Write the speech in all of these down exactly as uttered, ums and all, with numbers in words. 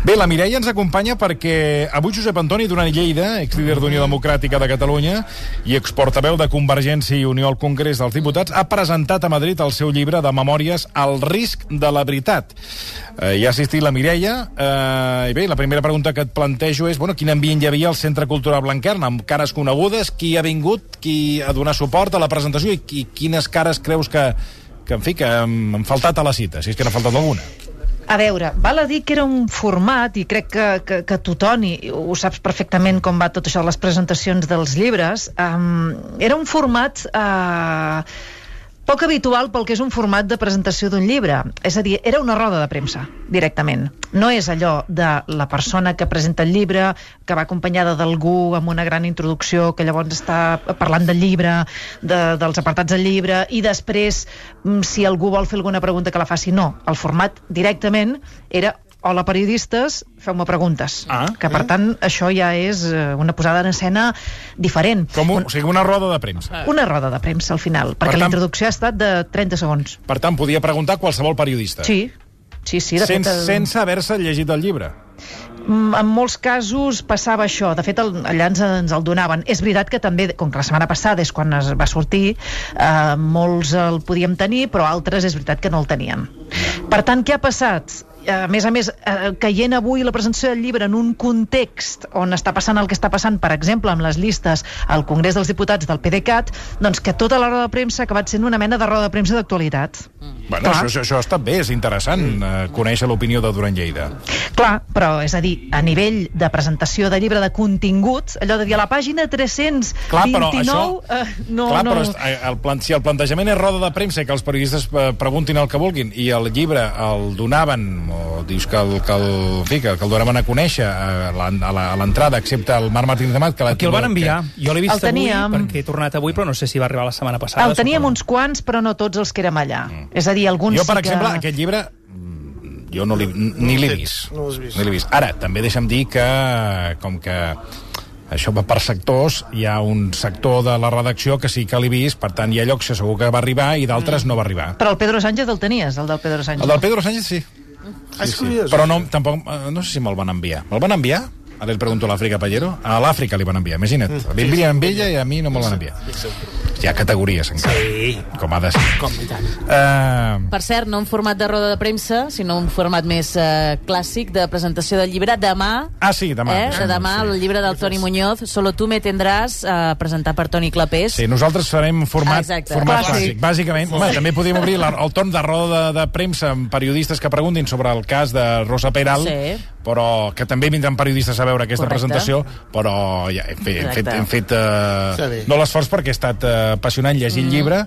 Bé, la Mireia ens acompanya perquè avui Josep Antoni Duran i Lleida, exlíder d'Unió Democràtica de Catalunya i exportaveu de Convergència i Unió al Congrés dels Diputats, ha presentat a Madrid el seu llibre de memòries Al risc de la veritat. Eh, hi ha assistit la Mireia, eh, i bé, la primera pregunta que et plantejo és, bueno, quin ambient hi havia al Centre Cultural Blanquerna, amb cares conegudes, qui ha vingut, qui ha donat suport a la presentació i, i quines cares creus que, que, en fi, que han faltat a la cita, si és que n'ha faltat alguna? A veure, val a dir que era un format, i crec que, que, que tu, Toni, ho saps perfectament com va tot això de les presentacions dels llibres, um, era un format uh, poc habitual pel que és un format de presentació d'un llibre. És a dir, era una roda de premsa, directament. No és allò de la persona que presenta el llibre, que va acompanyada d'algú amb una gran introducció, que llavors està parlant del llibre, de, dels apartats del llibre, i després, si algú vol fer alguna pregunta, que la faci. No, el format directament era: hola, periodistes, feu-me preguntes. Ah, que, per eh? tant, això ja és una posada en escena diferent. Com un, o sigui, una roda de premsa. Una roda de premsa, al final, perquè tant, la introducció ha estat de trenta segons. Per tant, podia preguntar qualsevol periodista. Sí, sí, sí. De sense, fet, el... sense haver-se llegit el llibre. En molts casos passava això. De fet, el, allà ens, ens el donaven. És veritat que també, com que la setmana passada és quan es va sortir, eh, molts el podíem tenir, però altres és veritat que no el tenien. Per tant, què ha passat? A més a més, eh, caient avui la presentació del llibre en un context on està passant el que està passant, per exemple, amb les llistes al Congrés dels Diputats del PDeCAT, doncs que tota la roda de premsa ha acabat sent una mena de roda de premsa d'actualitat. Mm. Bueno, això, això, això ha estat bé, és interessant eh, conèixer l'opinió de Duran Lleida. Clar, però és a dir, a nivell de presentació de llibre de contingut, allò de dir a la pàgina tres-cents vint-i-nou... Clar, però això... Eh, no, clar, no... però el plan, si el plantejament és roda de premsa i que els periodistes preguntin el que vulguin i el llibre el donaven, o dius que el, que el, fi, que el donaven a conèixer a l'entrada, excepte el Marc Martínez de Mat, que aquí el van enviar. Que... Jo l'he vist teníem... avui, perquè he tornat avui, però no sé si va arribar la setmana passada. El teníem uns quants, però no tots els que érem allà. Mm. És a dir, alguns jo, per sí exemple, que... aquest llibre jo no l'he, ni l'he vist. No l'he vist. No l'he vist. Ara, també deixa'm dir que, com que això va per sectors, hi ha un sector de la redacció que sí que l'he vist, per tant hi ha llocs que segur que va arribar i d'altres mm. no va arribar. Però el Pedro Sánchez el tenies, el del Pedro Sánchez? El del Pedro Sánchez sí. Ah, sí, sí. Però no, tampoc, no sé si me'l van enviar. Me'l van enviar? Ara li pregunto a l'Àfrica Pallero. A l'Àfrica li van enviar, imagina't. Mm. Li envien amb ella i a mi no me'l van enviar. Hi ha categories encara. Sí. Com ha de ser. Com i tant. Uh... Per cert, no en format de roda de premsa, sinó un format més uh, clàssic de presentació del llibre. Demà, ah, sí, demà. eh? Sí, demà sí. el llibre del Toni Muñoz, Solo tu me tendràs, uh, presentat per Toni Clapés. Sí, nosaltres farem format, Exacte. format Clàssic. clàssic. Bàsicament, home, també podríem obrir la, el torn de roda de, de premsa amb periodistes que preguntin sobre el cas de Rosa Peral, Sí. però que també vindran periodistes a veure aquesta Correcte. presentació, però ja, hem fet, hem fet, hem fet uh, Sí. no l'esforç perquè ha estat uh, apassionant llegir mm. el llibre,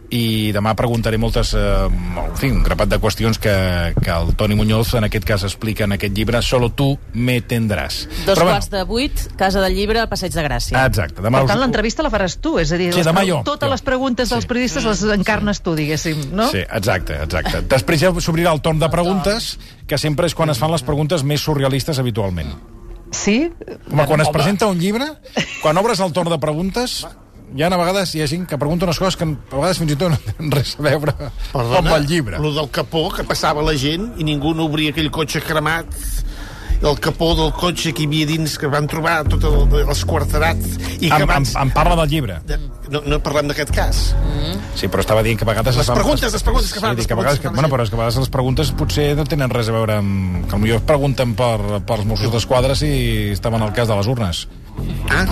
i demà preguntaré moltes, uh, en fi, un grapat de qüestions que, que el Toni Muñoz en aquest cas explica en aquest llibre, Solo tu me tendràs. Dos Però, quarts de vuit, Casa del Llibre, Passeig de Gràcia. Exacte. Demà Per tant, us... l'entrevista la faràs tu, és a dir, Sí, les, demà jo. totes Jo. les preguntes dels Sí. periodistes les encarnes tu, diguéssim, no? Sí, exacte, exacte. Després ja s'obrirà el torn de preguntes, que sempre és quan es fan les preguntes més surrealistes habitualment. Sí? Home, quan es presenta un llibre, quan obres el torn de preguntes, hi ha a vegades hi ha gent que pregunta unes coses que a vegades fins i tot no tenen res a veure amb el llibre. Lo del capó, que passava la gent i ningú no obria aquell cotxe cremat, el capó del cotxe que hi havia dins, que van trobar tot l'esquarterat i que Em, em, abans... em parla del llibre. De, no, no parlem d'aquest cas. Mm. Sí, però estava dient que a vegades... Les es fan- preguntes, les preguntes que fan, Sí, les dic que a vegades, preguntes que que, fan bueno, la però és que a vegades les preguntes potser no tenen res a veure amb... Que potser pregunten per, pels Mossos d'Esquadra si estaven al cas de les urnes. Ah,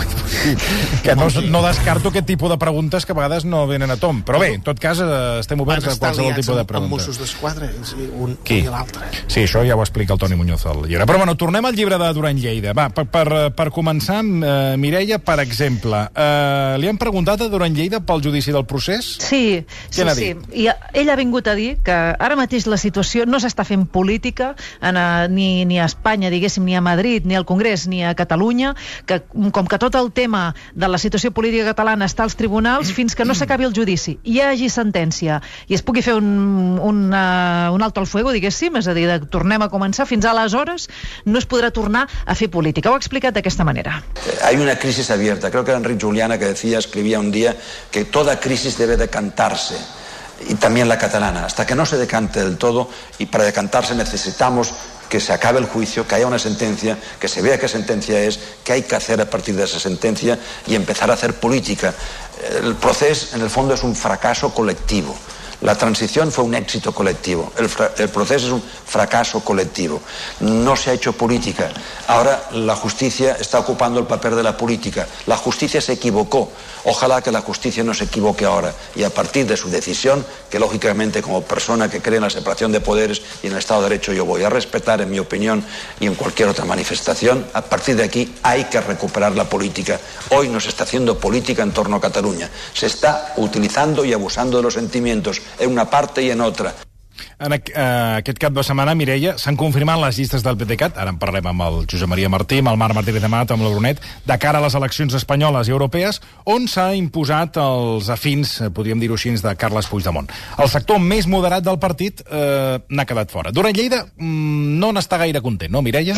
Que no, no descarto aquest tipus de preguntes que a vegades no venen a tom. Però bé, en tot cas, eh, estem oberts a qualsevol tipus de amb, amb pregunta. Mossos d'Esquadra, un Qui? i l'altre. Sí, això ja ho explica el Toni Muñoz al llibre. Però bueno, tornem al llibre de Duran Lleida. Va, per, per, per començar, eh, Mireia, per exemple, eh, li han preguntat a Duran Lleida pel judici del procés? Sí, sí, n'ha sí. dit? I ell ha vingut a dir que ara mateix la situació no s'està fent política en, a, ni, ni a Espanya, diguéssim, ni a Madrid, ni al Congrés, ni a Catalunya, que com que tot el tema de la situació política catalana està als tribunals, fins que no s'acabi el judici, hi hagi sentència i es pugui fer un, un, uh, un alto al fuego, diguéssim, és a dir, de, tornem a començar, fins aleshores no es podrà tornar a fer política. Ho ha explicat d'aquesta manera. Hay una crisis abierta. Creo que era Enrique Juliana que decía, escribía un día, que toda crisis debe decantarse, y también la catalana, hasta que no se decante del todo, y para decantarse necesitamos que se acabe el juicio, que haya una sentencia, que se vea qué sentencia es, qué hay que hacer a partir de esa sentencia y empezar a hacer política. El proceso, en el fondo, es un fracaso colectivo. La transición fue un éxito colectivo, el, el proceso es un fracaso colectivo. No se ha hecho política. Ahora la justicia está ocupando el papel de la política. La justicia se equivocó. Ojalá que la justicia no se equivoque ahora. Y a partir de su decisión, que lógicamente como persona que cree en la separación de poderes y en el Estado de Derecho yo voy a respetar, en mi opinión y en cualquier otra manifestación, a partir de aquí hay que recuperar la política. Hoy no se está haciendo política en torno a Cataluña. Se está utilizando y abusando de los sentimientos en una parte i en otra. En aquest cap de setmana, Mireia, s'han confirmat les llistes del PDeCAT, ara en parlem amb el Josep Maria Martí, amb el Marc Martínez de Mat, amb la Brunet, de cara a les eleccions espanyoles i europees, on s'ha imposat els afins, podríem dir-ho així, de Carles Puigdemont. El sector més moderat del partit eh, n'ha quedat fora. Duran Lleida mm, no n'està gaire content, no, Mireia?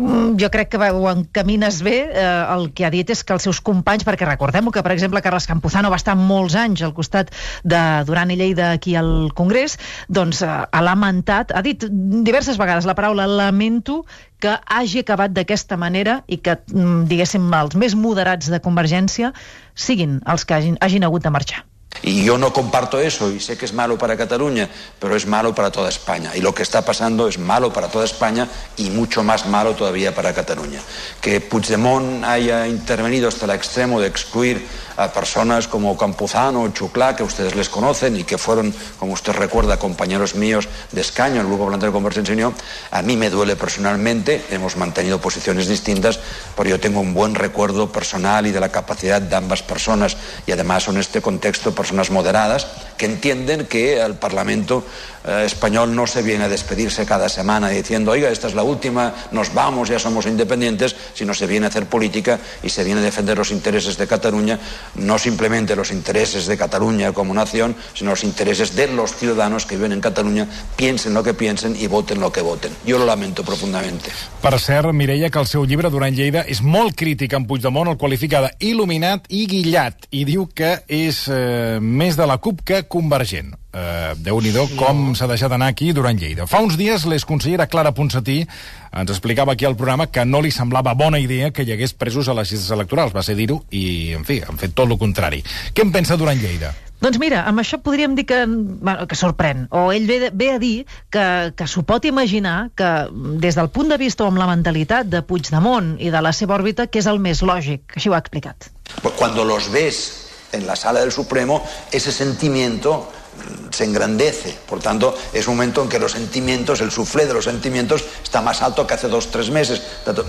Jo crec que ho encamines bé. Eh, el que ha dit és que els seus companys, perquè recordem que, per exemple, Carles Campuzano va estar molts anys al costat de Duran i Lleida aquí al Congrés, doncs ha lamentat, ha dit diverses vegades la paraula lamento que hagi acabat d'aquesta manera i que, diguéssim, els més moderats de Convergència siguin els que hagin, hagin hagut de marxar. Y yo no comparto eso y sé que es malo para Cataluña, pero es malo para toda España. Y lo que está pasando es malo para toda España y mucho más malo todavía para Cataluña. Que Puigdemont haya intervenido hasta el extremo de excluir a personas como Campuzano o Xuclà, que ustedes les conocen y que fueron, como usted recuerda, compañeros míos de escaño en el Grupo Parlamentario de Convergencia y Unión, a mí me duele personalmente. Hemos mantenido posiciones distintas, pero yo tengo un buen recuerdo personal y de la capacidad de ambas personas, y además en este contexto personas moderadas que entienden que el Parlamento eh, español no se viene a despedirse cada semana diciendo, oiga, esta es la última, nos vamos, ya somos independientes, sino se viene a hacer política y se viene a defender los intereses de Cataluña, no simplemente los intereses de Cataluña como nación, sino los intereses de los ciudadanos que viven en Cataluña, piensen lo que piensen y voten lo que voten. Yo lo lamento profundamente. Per cert, Mireia, que el seu llibre, Duran Lleida, és molt crític en Puigdemont, el qualifica d'il·luminat i guillat, i diu que és eh, més de la CUP que convergent. Uh, Déu-n'hi-do com s'ha deixat anar aquí Duran Lleida. Fa uns dies l'exconsellera Clara Ponsatí ens explicava aquí al programa que no li semblava bona idea que hi hagués presos a les llistes electorals. Va ser dir-ho i, en fi, han fet tot el contrari. Què en pensa Duran Lleida? Doncs mira, amb això podríem dir que, bueno, que sorprèn, o ell ve, ve a dir que, que s'ho pot imaginar que des del punt de vista o amb la mentalitat de Puigdemont i de la seva òrbita, que és el més lògic. Així ho ha explicat. Cuando los ves en la sala del Supremo, ese sentimiento se engrandece. Por tanto, es un momento en que los sentimientos, el suflé de los sentimientos está más alto que hace dos, tres meses.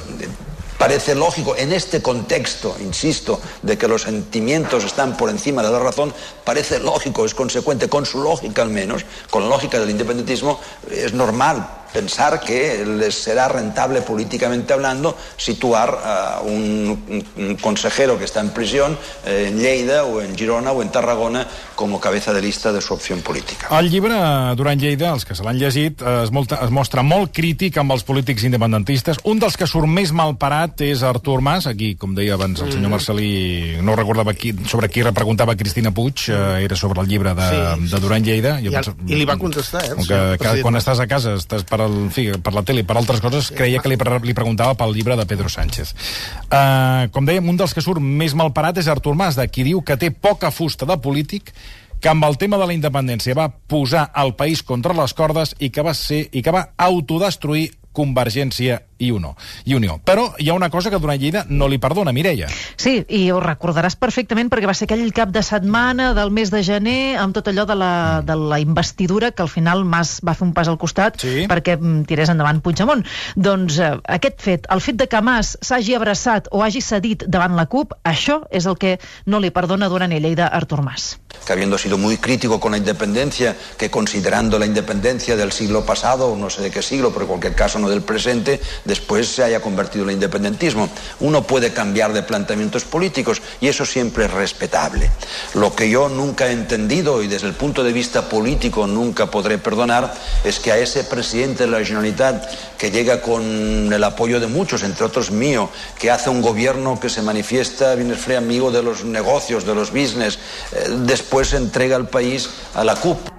Parece lógico, en este contexto, insisto, de que los sentimientos están por encima de la razón, parece lógico, es consecuente, con su lógica al menos, con la lógica del independentismo, es normal pensar que les será rentable políticamente hablando situar a un, un, un consejero que está en prisión eh, en Lleida o en Girona o en Tarragona como cabeza de lista de su opción política. El llibre Duran Lleida, els que se l'han llegit, es, molta, es mostra molt crític amb els polítics independentistes. Un dels que surt més malparat és Artur Mas. Aquí, com deia abans el senyor Marcelí, no recordava qui, sobre qui repreguntava Cristina Puig, eh, era sobre el llibre de, sí, de Duran Lleida. I, penso, I li va contestar, eh? Que, que quan estàs a casa, estàs per, el, fi, per la tele i per altres coses, creia que li, li preguntava pel llibre de Pedro Sánchez. Uh, com dèiem, un dels que surt més malparat és Artur Mas, de qui diu que té poca fusta de polític, que amb el tema de la independència va posar el país contra les cordes i que va ser i que va autodestruir Convergència i Unió. I Unió. Però hi ha una cosa que Duran Lleida no li perdona, Mireia. Sí, i ho recordaràs perfectament perquè va ser aquell cap de setmana del mes de gener amb tot allò de la, de la investidura que al final Mas va fer un pas al costat, sí, perquè tirés endavant Puigdemont. Doncs eh, aquest fet, el fet de que Mas s'hagi abraçat o hagi cedit davant la CUP, això és el que no li perdona Duran Lleida a Artur Mas. Que habiendo sido muy crítico con la independencia, que considerando la independencia del siglo pasado, no sé de qué siglo, pero en cualquier caso no del presente, después se haya convertido en el independentismo. Uno puede cambiar de planteamientos políticos y eso siempre es respetable. Lo que yo nunca he entendido y desde el punto de vista político nunca podré perdonar es que a ese presidente de la Generalitat que llega con el apoyo de muchos, entre otros mío, que hace un gobierno que se manifiesta, viene free amigo de los negocios, de los business, eh, después entrega el país a la CUP.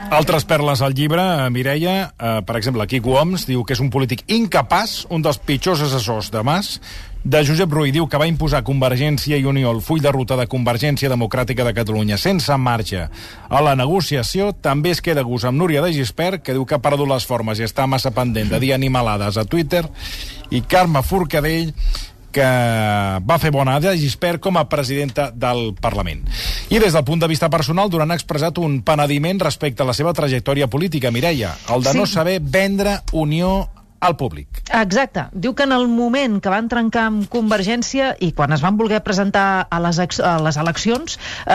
Altres perles al llibre, Mireia, eh, per exemple, Quico Homs diu que és un polític incapaç, un dels pitjors assessors de Mas. De Josep Rull diu que va imposar Convergència i Unió el full de ruta de Convergència Democràtica de Catalunya sense marge a la negociació. També es queda gust amb Núria de Gispert, que diu que ha perdut les formes i està massa pendent de dir animalades a Twitter. I Carme Forcadell, que va fer bona de Gispert com a presidenta del Parlament. I des del punt de vista personal, Duran ha expressat un penediment respecte a la seva trajectòria política, Mireia, el de sí. no saber vendre Unió al públic. Exacte. Diu que en el moment que van trencar amb Convergència i quan es van voler presentar a les, a les eleccions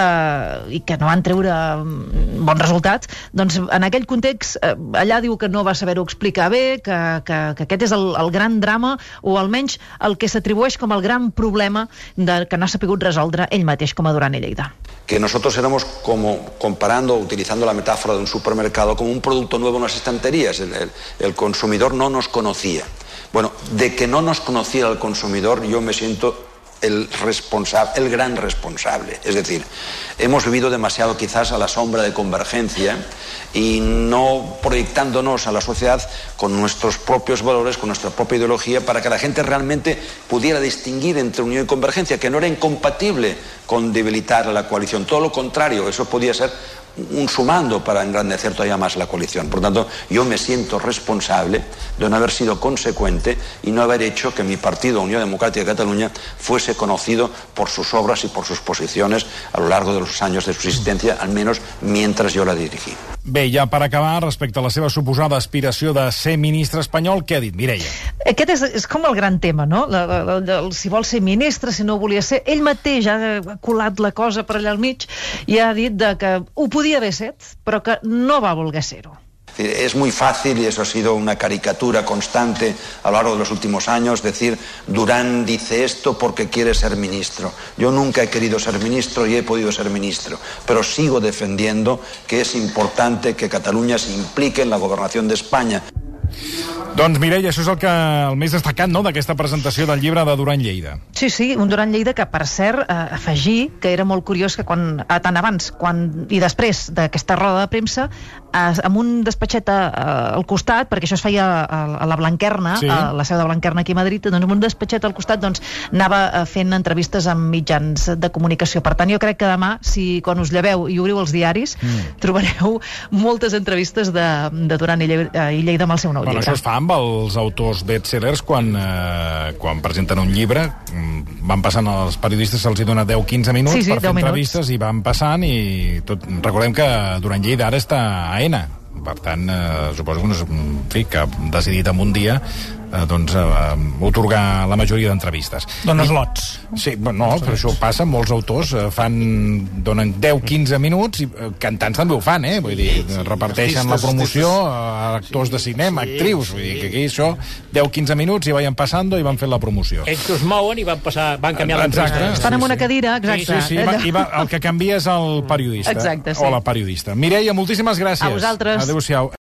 eh, i que no van treure bon resultat, doncs en aquell context eh, allà diu que no va saber-ho explicar bé, que, que, que aquest és el, el gran drama, o almenys el que s'atribueix com el gran problema de, que no ha sapigut resoldre ell mateix com a Duran i Lleida. Que nosotros éramos como, comparando, utilizando la metáfora de un supermercado, como un producto nuevo en las estanterías. El, el, el consumidor no nos conocía. Bueno, de que no nos conociera el consumidor, yo me siento el responsable, el gran responsable. Es decir, hemos vivido demasiado quizás a la sombra de Convergencia y no proyectándonos a la sociedad con nuestros propios valores, con nuestra propia ideología, para que la gente realmente pudiera distinguir entre Unión y Convergencia, que no era incompatible con debilitar a la coalición. Todo lo contrario, eso podía ser un sumando para engrandecer todavía más la coalición. Por tanto, yo me siento responsable de no haber sido consecuente y no haber hecho que mi partido, Unión Democrática de Cataluña, fuese conocido por sus obras y por sus posiciones a lo largo de los años de su existencia, al menos mientras yo la dirigí. Bé, ja per acabar, respecte a la seva suposada aspiració de ser ministre espanyol, què ha dit, Mireia? Aquest és, és com el gran tema, no? La, la, la, la, si vol ser ministre, si no ho volia ser. Ell mateix ha colat la cosa per allà al mig i ha dit de que ho podia haver set, però que no va voler ser-ho. Es muy fácil, y eso ha sido una caricatura constante a lo largo de los últimos años, decir Durán dice esto porque quiere ser ministro. Yo nunca he querido ser ministro y he podido ser ministro, pero sigo defendiendo que es importante que Cataluña se implique en la gobernación de España. Doncs, Mireia, això és el, que, el més destacat, no?, d'aquesta presentació del llibre de Duran Lleida. Sí, sí, un Duran Lleida que, per cert, eh, afegir que era molt curiós que quan, eh, tant abans quan, i després d'aquesta roda de premsa, eh, amb un despatxet a, a, al costat, perquè això es feia a, a la Blanquerna, sí. a la seu de Blanquerna aquí a Madrid, doncs amb un despatxet al costat doncs, anava fent entrevistes amb mitjans de comunicació. Per tant, jo crec que demà, si quan us lleveu i obriu els diaris, mm. trobareu moltes entrevistes de, de Duran i Lleida, i Lleida amb el seu nou bueno, llibre. Això es fa amb els autors bestsellers quan, eh, quan presenten un llibre, van passant els periodistes, se'ls dona deu a quinze minuts sí, sí, per fer entrevistes minuts. I van passant i tot. Recordem que Duran Lleida ara està a ENA, per tant eh, suposo que, no és, en fi, que ha decidit en un dia eh, doncs, eh, otorgar la majoria d'entrevistes. Dones lots. Sí, no, però això passa, molts autors eh, fan, donen deu a quinze minuts i eh, cantants també ho fan, eh? Vull dir, sí, sí, reparteixen la promoció a actors de cinema, sí, actrius, vull dir que aquí això, deu a quinze minuts i vayan passant i van fent la promoció. Ells que es mouen i van, passar, van canviar l'entrevista. Estan en una cadira, exacte. Sí, sí, sí, va, i va, el que canvia és el periodista. Exacte, sí. O la periodista. Mireia, moltíssimes gràcies. A vosaltres. Adéu-siau.